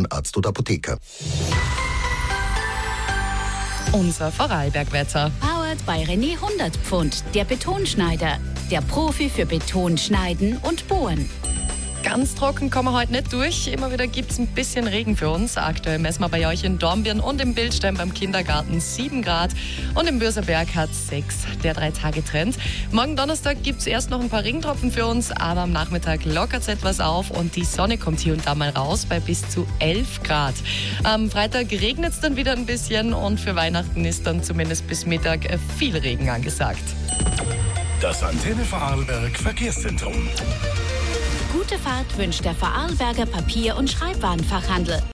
Arzt oder Apotheker. Unser Vorarlbergwetter. Powered bei René 100 Pfund, der Betonschneider. Der Profi für Beton, Schneiden und Bohren. Ganz trocken kommen wir heute nicht durch. Immer wieder gibt es ein bisschen Regen für uns. Aktuell messen wir bei euch in Dornbirn und im Bildstein beim Kindergarten 7 Grad. Und im Bürserberg hat 6, der 3-Tage-Trend. Morgen Donnerstag gibt es erst noch ein paar Regentropfen für uns, aber am Nachmittag lockert es etwas auf und die Sonne kommt hier und da mal raus bei bis zu 11 Grad. Am Freitag regnet es dann wieder ein bisschen und für Weihnachten ist dann zumindest bis Mittag viel Regen angesagt. Das Antenne Vorarlberg Verkehrszentrum. Gute Fahrt wünscht der Vorarlberger Papier- und Schreibwarenfachhandel.